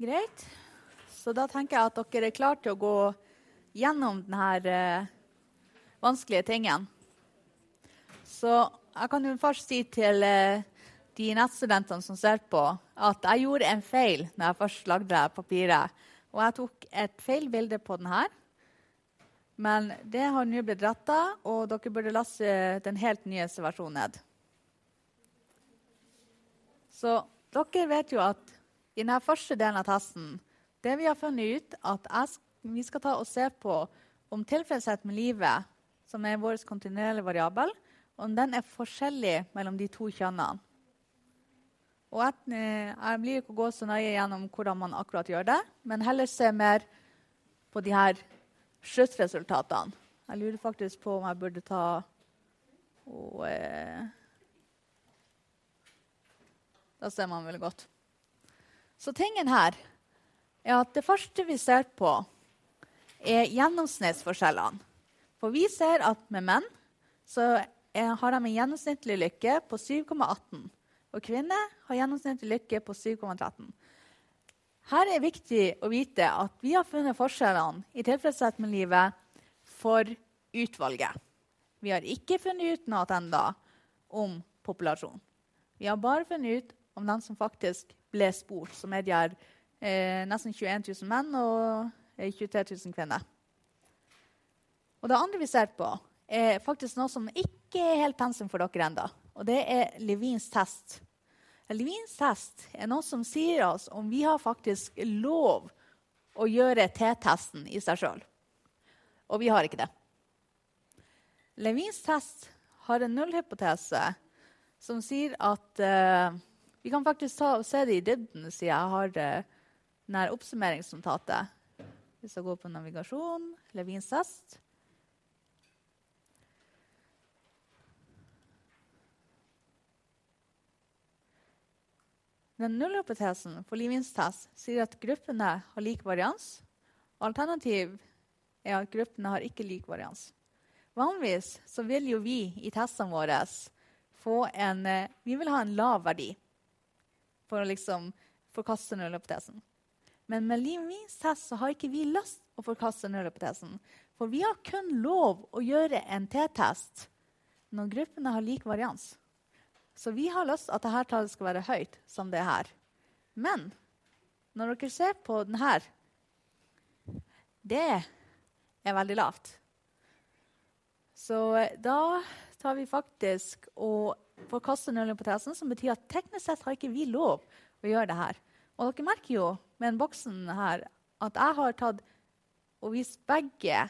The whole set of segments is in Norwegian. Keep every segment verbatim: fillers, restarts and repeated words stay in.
Greit. Så da tenker jeg at dere er klare til å gå gjennom denne eh, vanskelige tingen. Så jeg kan jo først si til eh, de nettstudentene som ser på, at jeg gjorde en feil når jeg først lagde det papiret. Og jeg tok et feil bilde på den her. Men det har nå blitt rettet, og dere burde laste den helt nyeste versjonen ned. Så dere vet jo at i denne første delen av testen, det vi har funnet ut, at jeg, vi skal ta og se på om tilfredshet med livet, som er vår kontinuerlige variabel, om den er forskjellig mellom de to kjønnene. Og jeg, jeg blir ikke å gå så nøye gjennom hvordan man akkurat gjør det, men heller se mer på de her sluttresultatene. Jeg lurer faktisk på om jeg burde ta og eh, da ser man veldig godt. Så tingen her er at det første vi ser på er gjennomsnittsforskjellene. For vi ser at med menn så er, har de en gjennomsnittlig lykke på syv komma atten. Og kvinner har gjennomsnittlig lykke på syv komma tretten. Her er det viktig å vite at vi har funnet forskjellene i tilfredshet med livet for utvalget. Vi har ikke funnet ut noe enda om populasjon. Vi har bare funnet ut om den som faktisk ble spurt, som er de her, eh, nesten tjueen tusen menn og eh, tjuetre tusen kvinner. Og det andre vi ser på er faktisk noe som ikke er helt pensum for dere enda. Og det er Levins test. Levins test er noe som sier oss om vi har faktisk lov å gjøre T-testen i seg selv. Og vi har ikke det. Levins test har en nullhypotese som sier at uh, vi kan faktisk ta og se det i dybden, siden jeg har uh, denne oppsummeringsnotatet. Hvis jeg går på navigasjon, Levins test. Den nullhypotesen for Levins test sier at gruppene har lik varians. Alternativ er at gruppene har ikke lik varians. Vanligvis så vil jo vi i testene våre få en, vi vil ha en lav verdi for å liksom forkaste nullhypotesen. Men med Levins test så har ikke vi lyst å forkaste nullhypotesen. For vi har kun lov å gjøre en T-test når gruppene har lik varians. Så vi har lyst at dette tallet skal være høyt, som det er her. Men når dere ser på den her, det er veldig lavt. Så da tar vi faktisk og forkaster nullhypotesen, som betyr at teknisk sett har ikke vi lov å gjøre det her. Og dere merker jo med den boksen her at jeg har tatt og vist begge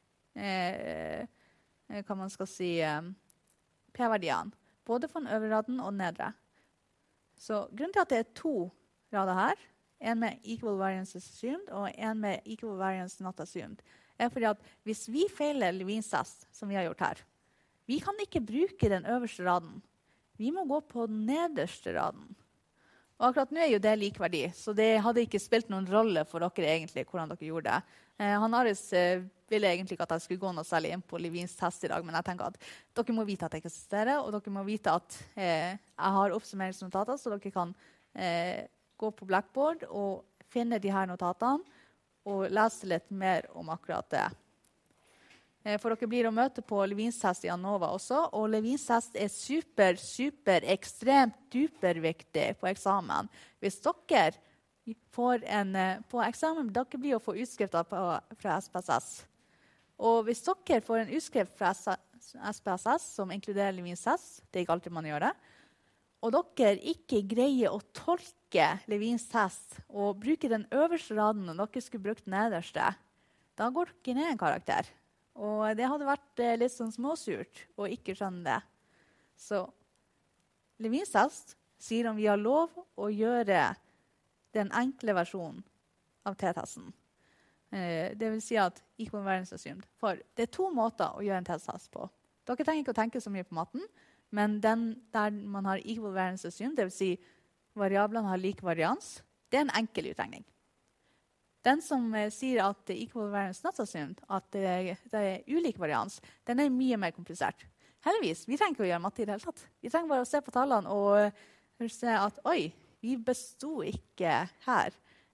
eh, hva man skal si, eh, p-verdiene. Både for den øvre raden og den nedre. Så grunnen til at det er to rader her, en med equal variance assumed og en med equal variance not assumed, er fordi at hvis vi feiler Levins test, som vi har gjort her, vi kan ikke bruke den øverste raden. Vi må gå på den nederste raden. Og akkurat nå er jo det likverdig, så det hadde ikke spilt noen rolle for dere egentlig, hvordan dere gjorde det. Eh, han Aris eh, ville egentlig ikke at jeg skulle gå noe særlig inn på Levins test i dag, men jeg tenker at dere må vite at jeg eksisterer, og dere må vite at eh, jeg har oppsummeringsnotater, så dere kan eh, gå på Blackboard og finne de her notatene, og lese litt mer om akkurat det. Eh, for dere blir å møte på Levins test i Anova også, og Levins test er super, super, ekstremt duperviktig på eksamen. Hvis dere får en, på eksamen, dere blir å få utskrifter på, fra S P S S. Og hvis dere får en utskrift fra S P S S som inkluderer Levins test, det er ikke alltid man gjør det, og dere ikke greier å tolke Levins test og bruke den øverste raden når dere skulle brukt den nederste, da går dere ned en karakter. Og det hadde vært eh, litt sånn småsurt å ikke skjønne det. Så Levins test sier om vi har lov å gjøre den enkle versjonen av T-testen. Eh, det vil si at equal variance assumed. For det er to måter å gjøre en T-test på. Dere trenger ikke å tenke så mye på matten, men den der man har equal variance assumed, det vil si variablene har lik varians, det er en enkel utregning. Den som eh, sier at equal variance not assumed, at det, det er ulik varians, den er mye mer komplisert. Heldigvis, vi trenger ikke å gjøre matte i det hele tatt. Vi trenger bare å se på tallene og uh, se at, oi, vi bestod ikke her.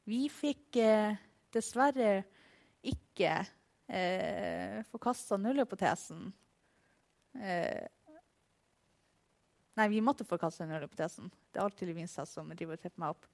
Vi fikk eh, dessverre ikke eh, forkastet nullhypotesen. Eh, nei, vi måtte forkaste nullhypotesen. Det er alltid Levinstad som driver og trepper meg opp.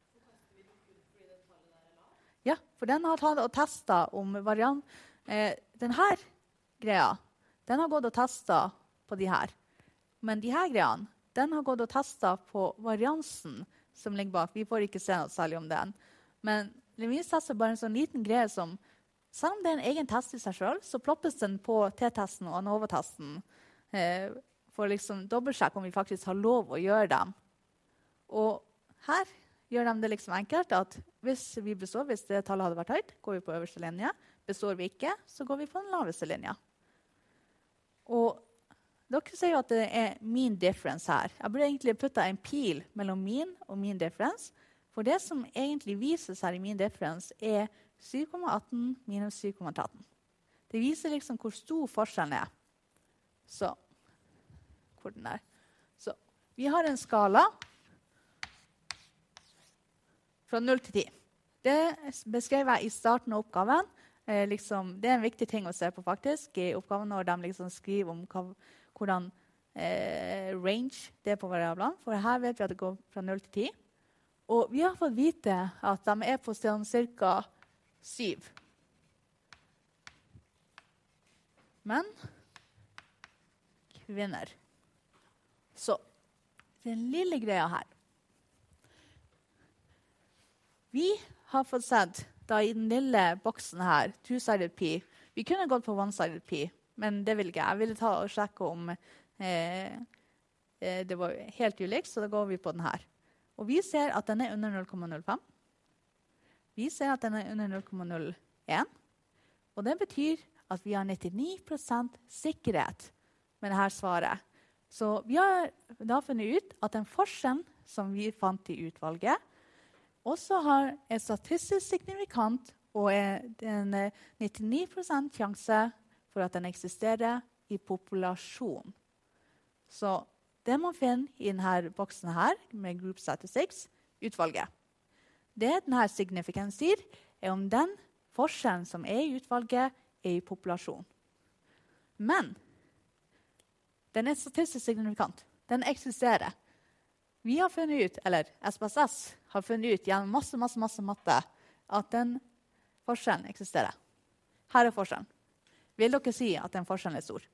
Ja, for den har tatt og testet om variant. Eh, denne greia, den har gått og testet på de her. Men de her greiene, den har gått og testet på variansen som ligger bak. Vi får ikke se noe særlig om den. Men Levinstad er bare en sånn liten greie som, selv om det er en egen test i seg selv, så ploppes den på T-testen og ANOVA-testen eh, for å liksom dobbeltsjekke om vi faktisk har lov å gjøre dem. Og her gjør de det liksom enkelt at hvis vi består, hvis det tallet hadde vært høyt, går vi på øverste linje. Består vi ikke, så går vi på den laveste linja. Og dere ser jo at det er mean difference her. Jeg burde egentlig putta en pil mellom mean og mean difference. For det som egentlig vises her i mean difference er syv komma atten minus syv komma tretten. Det viser liksom hvor stor forskjellen er. Så, hvor den er. Så, vi har en skala fra null til ti. Det beskrev jeg i starten av oppgaven. Eh, liksom, det er en viktig ting å se på faktisk i oppgaven når de liksom skriver om hva, hvordan eh, range det er på variablene. For her vet vi at det går fra null til ti. Og vi har fått vite at de er på sånn cirka syv. Men kvinner. Så den lille greia her. Vi har fått sett da i den lille boksen her, two-sided pi. Vi kunne gått på one-sided pi, men det vil ikke. Jeg ville ta og sjekke om eh, eh, det var helt ulikt, så da går vi på den her. Og vi ser at den er under null komma null fem. Vi ser at den er under null komma null en. Og det betyr at vi har nittini prosent sikkerhet med dette svaret. Så vi har da funnet ut at den forskjellen som vi fant i utvalget, også har en statistisk signifikant og en nittini prosent sjanse for at den eksisterer i populasjon. Så det man finner i denne boksen her, med Group Statistics, utvalget. Det denne signifikans sier, er om den forskjellen som er i utvalget, er i populasjon. Men den er statistisk signifikant. Den eksisterer. Vi har funnet ut, eller S P S S har funnet ut gjennom masse, masse, masse matte, at den forskjellen eksisterer. Her er forskjellen. Vil dere si at den forskjellen er stor?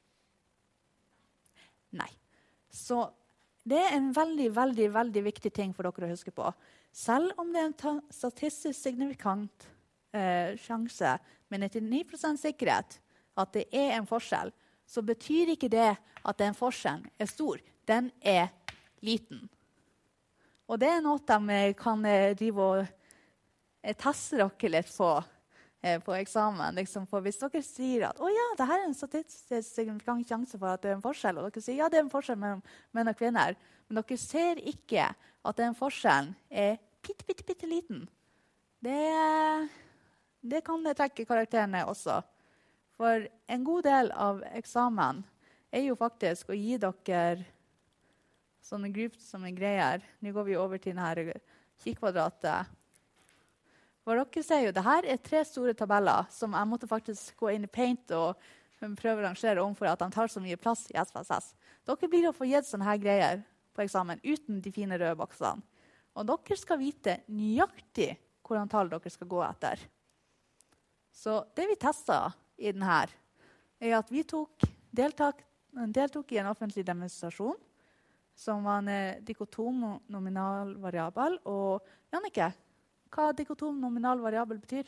Nei. Så det er en veldig, veldig, veldig viktig ting for dere å huske på. Selv om det er en statistisk signifikant eh, sjanse med nittini prosent sikkerhet at det er en forskjell, så betyr ikke det at den forskjellen er stor. Den er liten. Og det er noe de kan eh, drive og eh, teste dere litt på, eh, på eksamen. Liksom. For hvis dere sier at «Å ja, det her er en statistisk signifikant sjanse for at det er en forskjell», og dere sier «Ja, det er en forskjell mellom menn og kvinner», men dere ser ikke at den forskjellen er pitt, pitt, pitt liten. Det, det kan det trekke karakterene også. For en god del av eksamen er jo faktisk å gi dere sånne grupper som er greier. Nå går vi over til denne kikkvadratet. For dere ser jo, det her er tre store tabeller som jeg måtte faktisk gå inn i Paint og prøve å rangere om for at de tar så mye plass i S P S S. Dere blir å få gitt sånne her greier på eksamen uten de fine røde boksene. Og dere skal vite nøyaktig hvordan tall dere skal gå etter. Så det vi testet i denne er at vi tok, deltak, deltok i en offentlig demonstrasjon som var en dikotom nominal variabel. Og Jannicke, hva dikotom nominal variabel betyr?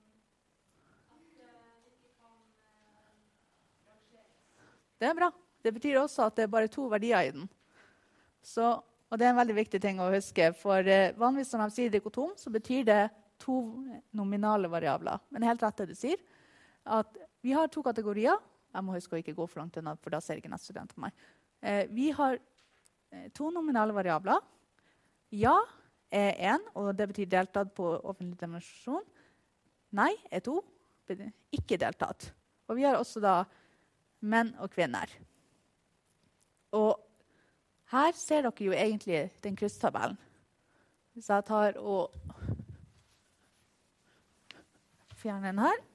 Det er bra. Det betyr også at det er bare to verdier i den. Så, og det er en veldig viktig ting å huske, for eh, vanligvis når de sier dikotom, så betyr det to nominale variabler. Men helt rett det du sier, at vi har to kategorier. Jeg må huske å ikke gå for langt unna, for da ser ikke nettstudent på meg. Eh, vi har to nominale variabler. Ja er en, og det betyr deltatt på offentlig demonstrasjon. Nei er to, ikke deltatt. Og vi har også da menn og kvinner. Og her ser dere jo egentlig den krysstabellen. Hvis jeg tar og fjerne den her.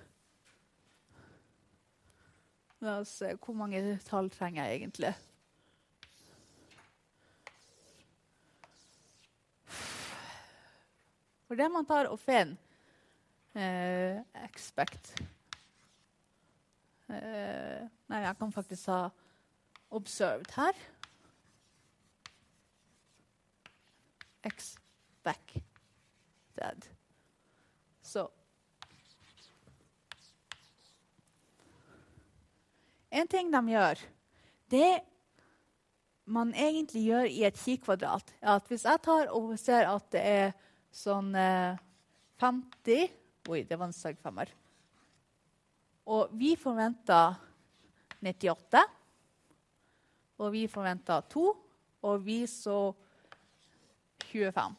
La oss se, hvor mange tall trenger jeg egentlig? For det man tar og finner, eh, expect. Eh, nei, jeg kan faktisk ha observed her. Expected. Så. En ting de gjør, det man egentlig gjør i et kikkvadrat, er at hvis jeg tar og ser at det er sånn eh, femti, oi, det var en søgfemmer, og vi forventer nittiåtte, og vi forventer to, og vi så tjuefem.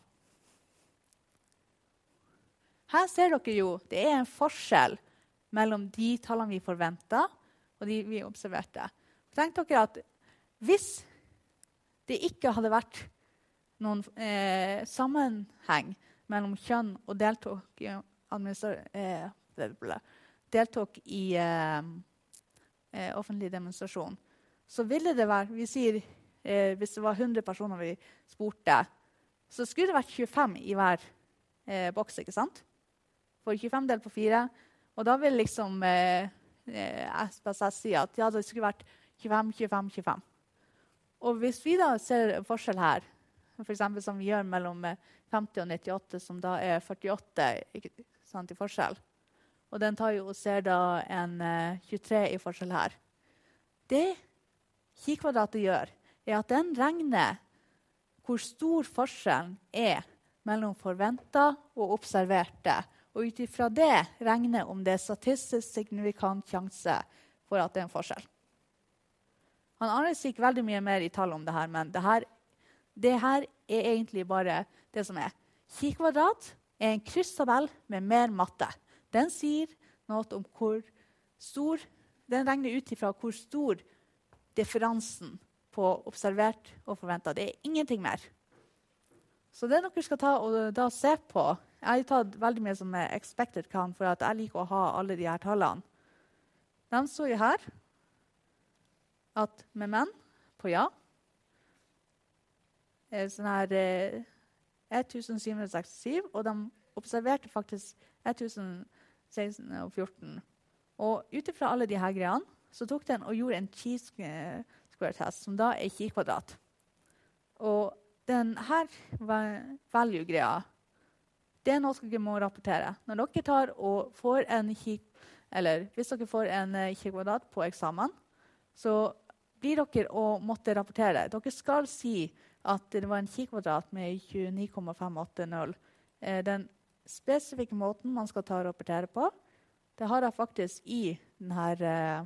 Her ser dere jo, det er en forskjell mellom de tallene vi forventer, og de vi observerte. Tenk dere at hvis det ikke hadde vært noen eh, sammenheng mellom kjønn og deltok i, eh, deltok i eh, eh, offentlig demonstrasjon, så ville det være, vi sier, eh, hvis det var hundre personer vi spurte, så skulle det vært tjuefem i hver eh, boks, ikke sant? For tjuefem delt på fire, og da vil liksom eh, S P S S si at ja, det skulle vært tjuefem, tjuefem, tjuefem. Og hvis vi da ser en forskjell her, for eksempel som vi gjør mellom femti og nittiåtte, som da er førtiåtte ikke sant, i forskjell, og den tar jo og ser da en uh, tjuetre i forskjell her. Det kikkvadratet gjør, er at den regner hvor stor forskjellen er mellom forventet og observerte, og ut ifra det regner om det er statistisk signifikant sjanse for at det er en forskjell. Han aner ikke veldig mye mer i tall om det her, men det her, det her er egentlig bare det som er. Kikkvadrat er en krysstabell med mer matte. Den sier noe om hvor stor, den regner ut ifra hvor stor differansen på observert og forventet. Det er ingenting mer. Så det dere skal ta og da se på, jeg har tatt veldig mye som er expected count, for at jeg liker å ha alle de her tallene. De så jo her, at med menn på ja, er sånn her eh, tusen syv hundre sekstisju, og de observerte faktisk tusen seks hundre fjorten. Og utifra alle de her greiene, så tok den og gjorde en chi-square test, som da er kikkvadrat. Og den her value-greia, det er noe dere må rapportere. Når dere tar og får en kikk, eller hvis dere får en kikkvadrat på eksamen, så blir dere å måtte rapportere. Dere skal si at det var en kikkvadrat med tjueni komma fem åtte null. Den spesifikke måten man skal ta og rapportere på, det har jeg faktisk i denne eh,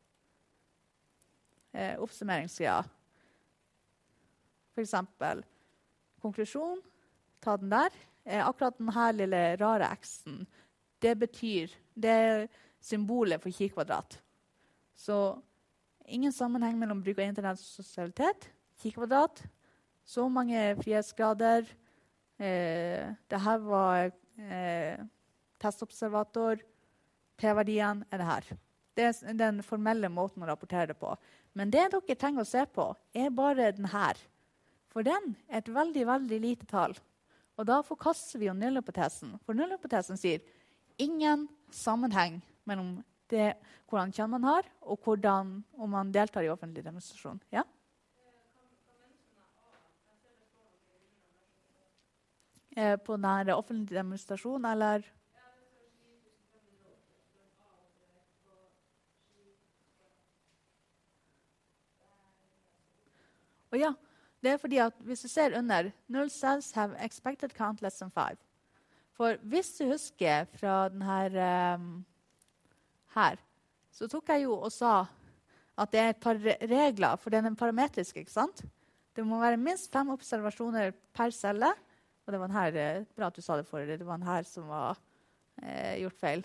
oppsummeringssida. For eksempel, konklusjon, ta den der. Eh, akkurat denne lille rare X-en, det betyr, det er symbolet for kikkvadrat. Så ingen sammenheng mellom bruk av internett og sosialitet. Kikkvadrat, så mange frihetsgrader. Eh, det her var eh, testobservator. T-verdien er det her. Det er den formelle måten å rapportere det på. Men det dere trenger å se på, er bare den her. For den er et veldig, veldig lite tall. Og da forkaster vi jo nullhypotesen. For nullhypotesen sier ingen sammenheng mellom det, hvordan kjønn man har, og hvordan, om man deltar i offentlig demonstrasjon. Ja? Eh, på denne offentlige demonstrasjon, eller? Og ja, det er fordi at hvis du ser under, null cells have expected count less than five. For hvis du husker fra denne um, her, så tok jeg jo og sa at det er et par regler, for den er parametrisk, ikke sant? Det må være minst fem observasjoner per celle, og det var den her, bra at du sa det for det, det var den her som var eh, gjort feil.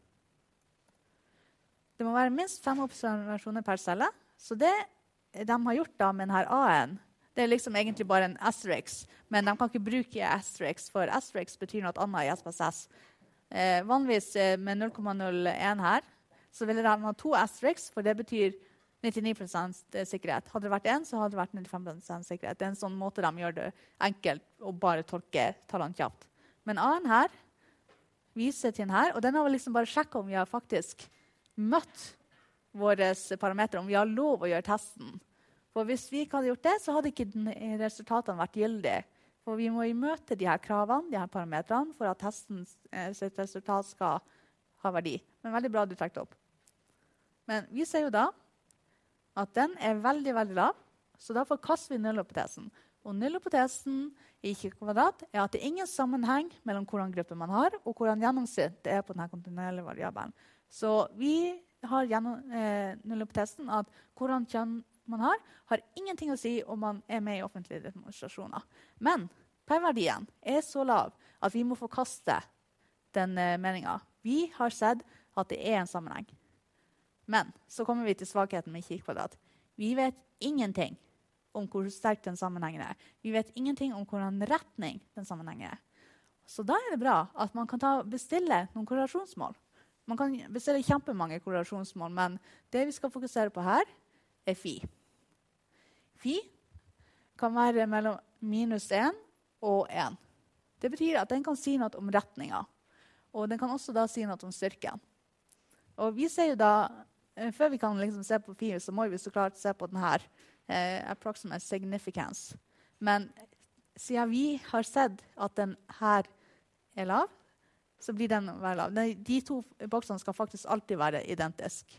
Det må være minst fem observasjoner per celle, så det de har gjort da med denne A-en, det er liksom egentlig bare en asterisk, men de kan ikke bruke asterisk, for asterisk betyr noe annet i S P S S. Eh, vanligvis eh, med null komma null én her, så ville de ha to asterisks, for det betyr nittini prosent sikkerhet. Hadde det vært én, så hadde det vært nittifem prosent sikkerhet. Det er en sånn måte de gjør det enkelt å bare tolke tallene kjapt. Men A-en her viser til den her, og den har vi liksom bare sjekket om vi har faktisk møtt våre parametre, om vi har lov å gjøre testen. For hvis vi ikke hadde gjort det, så hadde ikke den, resultatene vært gyldige. For vi må møte de her kravene, de her parametrene, for at testens eh, sitt resultat skal ha verdi. Men veldig bra du trekte opp. Men vi ser jo da at den er veldig, veldig lav, så da forkaster vi nullhypotesen. Og nullhypotesen i Q-kvadrat er at det er ingen sammenheng mellom hvordan gruppe man har, og hvordan gjennomsnitt det er på denne kontinuerlige variabelen. Så vi har gjennom eh, nullhypotesen at hvordan kjønn man har, har ingenting å si om man er med i offentlige demonstrasjoner. Men P-verdien er så lav at vi må forkaste den eh, meningen. Vi har sett at det er en sammenheng. Men så kommer vi til svakheten med Q-kvadrat. Vi vet ingenting om hvor sterk den sammenhengen er. Vi vet ingenting om hvordan retning den sammenhengen er. Så da er det bra at man kan ta, bestille noen korrelasjonsmål. Man kan bestille kjempemange korrelasjonsmål, men det vi skal fokusere på her er phi. Phi kan være mellom minus én og én. Det betyr at den kan si noe om retningen. Og den kan også da si noe om styrken. Og vi ser jo da, før vi kan liksom se på phi, så må vi så klart se på denne eh, approximate significance. Men siden vi har sett at den her er lav, så blir den være lav. De to boksene skal faktisk alltid være identiske.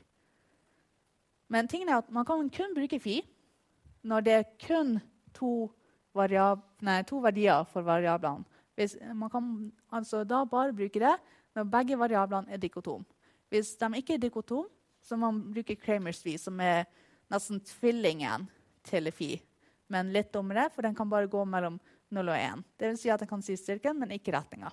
Men tingen er at man kan kun bruke phi når det er kun to, variab- nei, to verdier for variablene. Hvis man kan altså da bare bruke det når begge variablene er dikotom. Hvis de ikke er dikotom, så må man bruke Kramers phi, som er nesten tvillingen til phi. Men litt dummere, for den kan bare gå mellom null og én. Det vil si at den kan si styrken, men ikke retningen.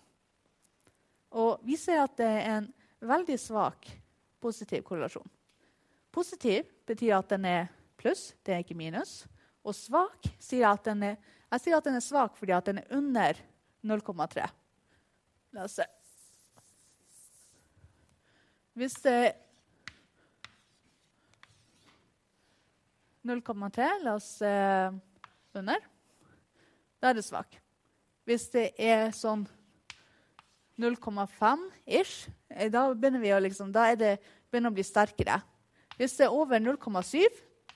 Og vi ser at det er en veldig svak positiv korrelasjon. Positiv betyr at den er pluss, det er ikke minus. Og svak sier at den er, jeg sier at den er svak fordi at den er under null komma tre. La oss se. Hvis det er null komma tre, la oss se under, da er det svak. Hvis det er sånn null komma fem-ish, da begynner vi å liksom, da er det begynner å bli sterkere. Hvis det er over null komma syv,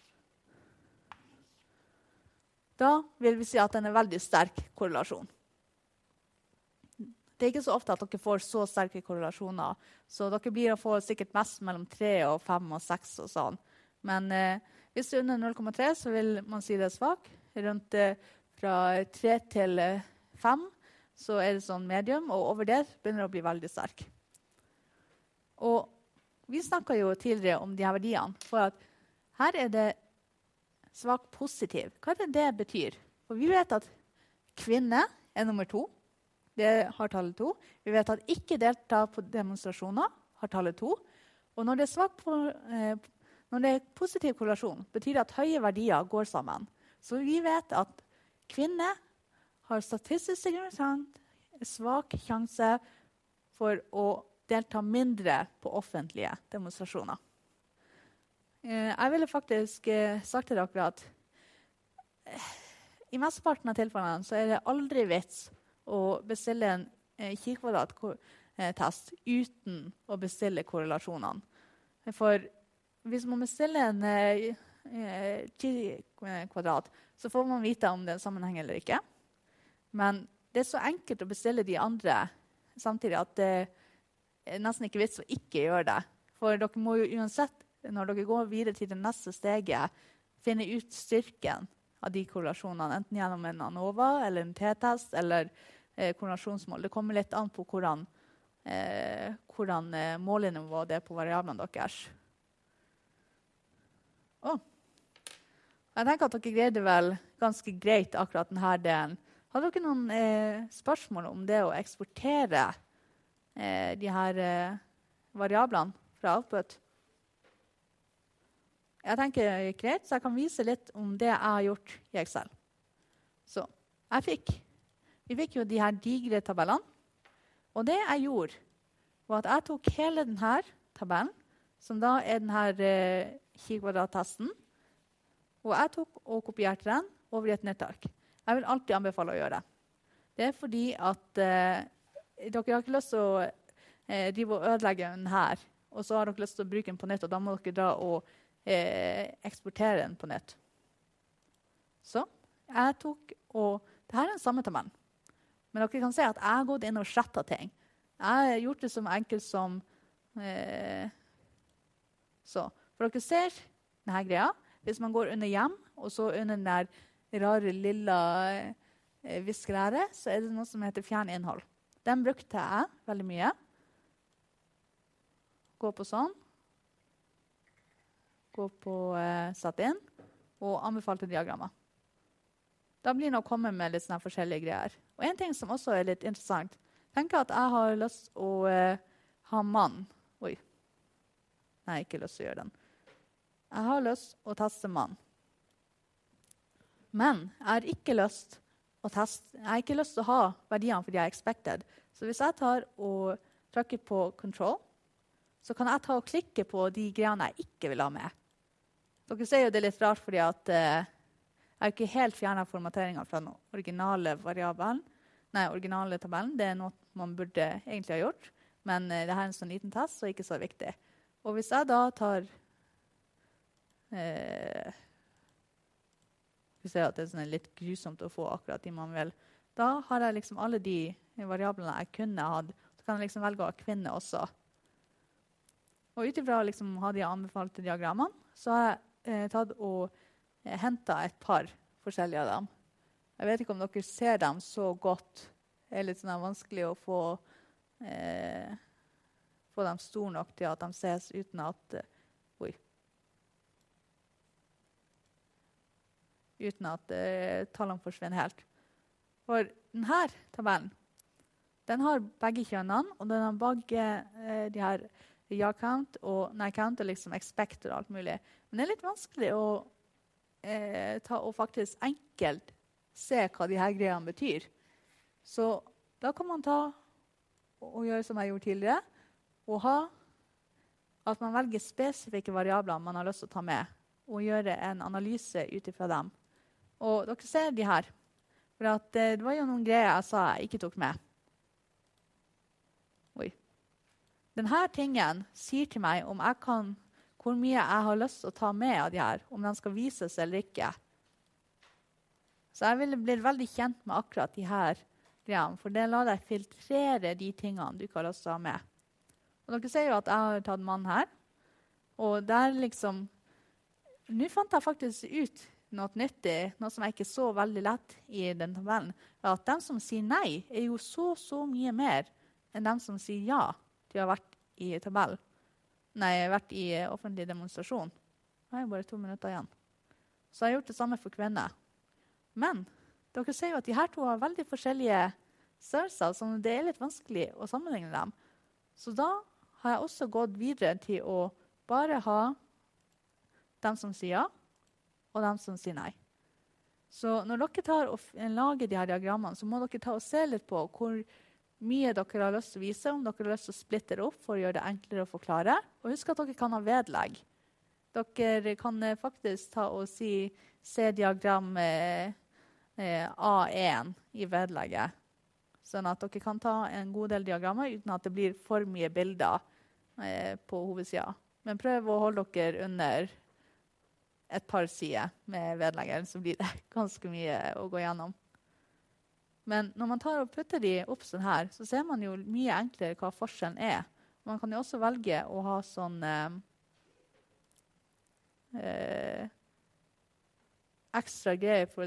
da vil vi si at den er veldig sterk korrelasjon. Det er ikke så ofte at dere får så sterke korrelasjoner, så dere blir å få sikkert mest mellom tre og fem og seks og sånn. Men eh, hvis det er under null komma tre, så vil man si det er svak. Rundt eh, fra tre til fem, så er det sånn medium, og over det begynner det å bli veldig sterk. Og vi snakket jo tidligere om de her verdiene, for at her er det svak positiv. Hva er det det betyr? For vi vet at kvinne er nummer to. Det har tallet to. Vi vet at ikke delta på demonstrasjoner har tallet to. Og når det er svak på, eh, når det er positiv korrelasjon, betyr det at høye verdier går sammen. Så vi vet at kvinne har statistisk signifikant svak sjanse for å delta mindre på offentlige demonstrasjoner. Eh, jeg ville faktisk eh, sagt til dere at eh, i mesteparten av tilfellene så er det aldri vits å bestille en eh, Q-kvadrat-test uten å bestille korrelasjonene. For hvis man bestiller en eh, Q-kvadrat, så får man vite om det er en sammenheng eller ikke. Men det er så enkelt å bestille de andre samtidig at det er nesten ikke vits å ikke gjøre det. For dere må jo uansett, når dere går videre til det neste steget, finne ut styrken av de korrelasjonene, enten gjennom en ANOVA eller en T-test eller eh, korrelasjonsmål. Det kommer litt an på hvordan, eh, hvordan eh, målenivået det er på variablene deres. Oh. Jeg tenker at dere greide vel ganske greit akkurat denne delen. Har dere noen eh, spørsmål om det å eksportere eh, de her eh, variablene fra output? Jeg tenker det er greit, så jeg kan vise litt om det jeg har gjort i Excel. Så jeg fikk, vi fikk jo de her digre tabellene. Og det jeg gjorde var at jeg tok hele denne tabellen, som da er denne eh, ki-kvadrattesten, og jeg tok og kopierte den over i et nettark. Jeg vil alltid anbefale å gjøre det. Det er fordi at eh, dere har ikke lyst til å eh, drive og ødelegge den her, og så har dere lyst til å bruke den på nytt, og da må dere dra og eh, eksportere den på nytt. Så jeg tok, og dette er den samme tabellen. Men dere kan se at jeg har gått inn og slettet ting. Jeg har gjort det som enkelt som eh, så. For dere ser denne greia. Hvis man går under hjem, og så under den der rare lilla eh, viskelæret, så er det noe som heter fjern innhold. Den brukte jeg veldig mye. Gå på sånn. Gå på eh, satt inn, og anbefalte diagrammer. Da blir det å komme med litt sånne forskjellige greier. Og en ting som også er litt interessant, tenk at jeg har lyst å uh, ha mann. Oi. Nei, ikke lyst til å gjøre den. Jeg har lyst å teste mann. Men jeg har ikke lyst å teste, jeg har ikke lyst til å ha verdiene for de er expected. Så hvis jeg tar og trykker på control, så kan jeg ta og klikke på de greiene jeg ikke vil ha med. Dere ser jo det er litt rart fordi at uh, jeg har ikke helt fjernet formateringen fra den originale variabelen. Nei, originale tabellen. Det er noe man burde egentlig ha gjort. Men uh, det her er en sånn liten test, så ikke så viktig. Og hvis jeg da tar... Uh, vi ser at det er sånn litt grusomt å få akkurat de man vil. Da har jeg liksom alle de variablene jeg kunne hatt. Så kan jeg liksom velge å ha kvinne også. Og utifra å liksom ha de anbefalte diagrammene, så har jeg eh, tatt og eh, hentet et par forskjellige av dem. Jeg vet ikke om dere ser dem så godt. Det er litt sånn vanskelig å få, eh, få dem store nok til at de ses uten at eh, oi. Uten at eh, tallene forsvinner helt. For denne tabellen, den har begge kjønnene, og den har begge eh, de her ja count og nei count og liksom expect og alt mulig. Men det er litt vanskelig å eh, ta og faktisk enkelt se hva de her greiene betyr. Så da kan man ta og gjøre som jeg gjorde tidligere, og ha at man velger spesifikke variabler man har lyst til å ta med, og gjøre en analyse ut ifra dem. Og dere ser de her. For at, eh, det var jo noen greier jeg sa jeg ikke tok med. Oi. Denne tingen sier til meg om jeg kan, hvor mye jeg har lyst til å ta med av de her, om den skal vises eller ikke. Så jeg ville blitt veldig kjent med akkurat de her greiene, for det lar deg filtrere de tingene du ikke har lyst til å ha med. Og dere ser jo at jeg har tatt mann her, og der liksom, nå fant jeg faktisk ut noe nyttig, noe som jeg ikke så veldig lett i den tabellen, at de som sier nei er jo så, så mye mer enn de som sier ja. De har vært i tabell. Nei, vært i offentlig demonstrasjon. Det er bare to minutter igjen. Så jeg har gjort det samme for kvinner. Men dere ser jo at de her to har veldig forskjellige størrelser, så det er litt vanskelig å sammenligne dem. Så da har jeg også gått videre til å bare ha dem som sier ja, og dem som sier nei. Så når dere tar og lager de her diagrammene, så må dere ta og se litt på hvor mye dere har lyst til å vise, om dere har lyst til å splitte det opp for å gjøre det enklere å forklare. Og husk at dere kan ha vedlegg. Dere kan faktisk ta og si C-diagram eh, eh, A én i vedlegget. Sånn at dere kan ta en god del diagrammer uten at det blir for mye bilder eh, på hovedsiden. Men prøv å holde dere under et par sider med vedlegger, så blir det ganske mye å gå gjennom. Men når man tar og putter de opp sånn her, så ser man jo mye enklere hva forskjellen er. Man kan jo også velge å ha sånn eh, eh, ekstra greier for